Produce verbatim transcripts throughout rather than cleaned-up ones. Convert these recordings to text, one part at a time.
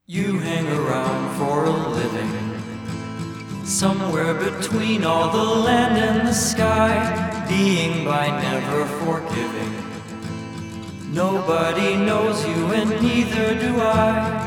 You hang around for a living, somewhere between all the land and the sky, being by never forgiving. Nobody knows you and neither do I.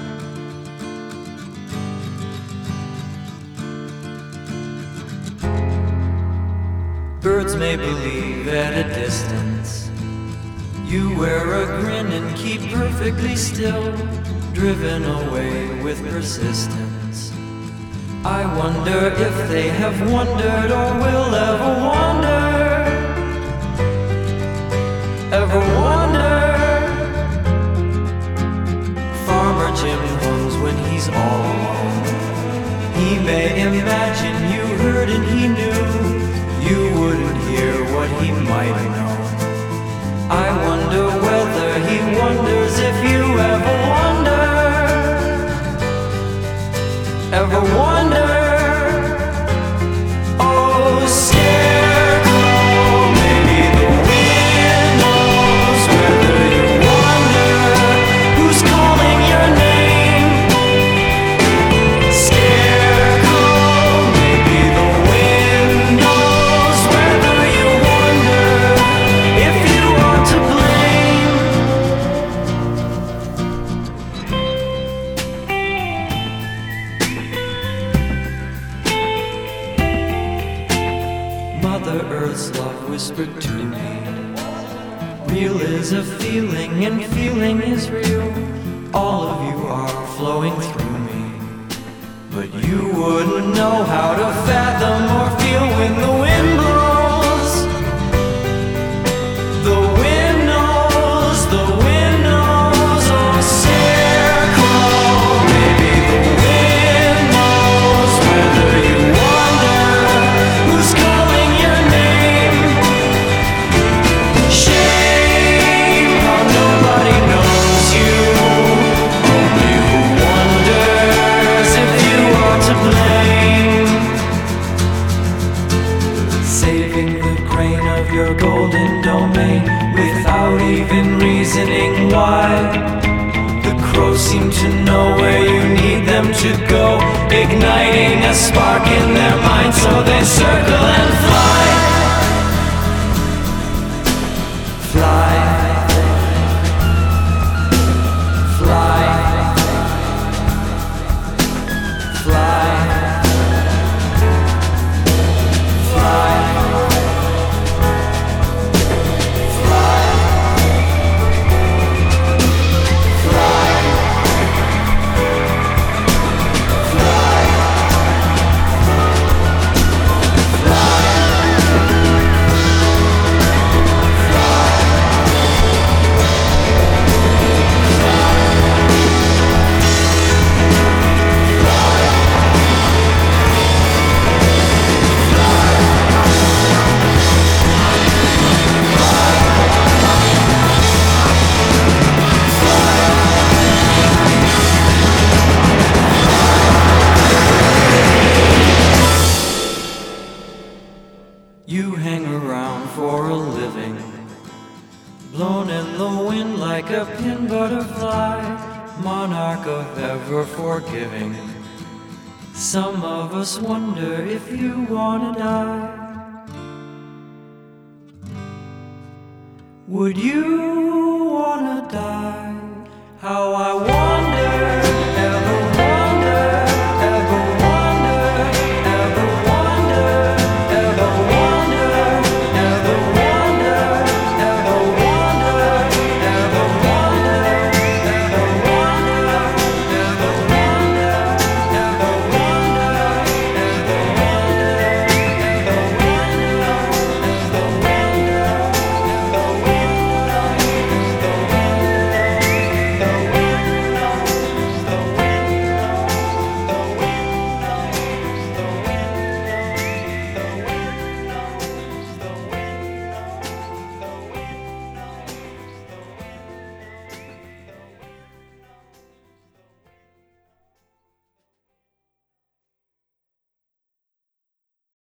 Birds may believe at a distance. You wear a grin and keep perfectly still, driven away with persistence. I wonder if they have wondered or will ever wonder, ever wonder. Farmer Jim hums when he's all alone. He may imagine you heard and he knew you wouldn't hear what he might know. I wonder whether he wonders if you ever wonder, ever wonder. Oh, scarecrow, maybe the wind knows whether you wonder who's calling your name. Scarecrow, maybe the wind knows whether you wonder if you are to blame. Mother Earth's love whispered to me, real is a feeling and feeling is real. All of you are flowing through me, but you wouldn't know how to fathom or feel when the wind blows. The wind knows, the wind knows. Oh, scarecrow, maybe the wind knows whether you wonder who's calling your name. Shame how nobody knows you, only who wonders if you are to blame. Saving the grain of your golden domain without even reasoning why. The crows seem to know where you need them to go, igniting a spark in their minds so they circle and fly. Fly, fly, fly, fly, fly, fly, You hang around for a living, blown in the wind like a pin butterfly, monarch of ever forgiving. Some of us wonder if you wanna die. Would you wanna die? How I want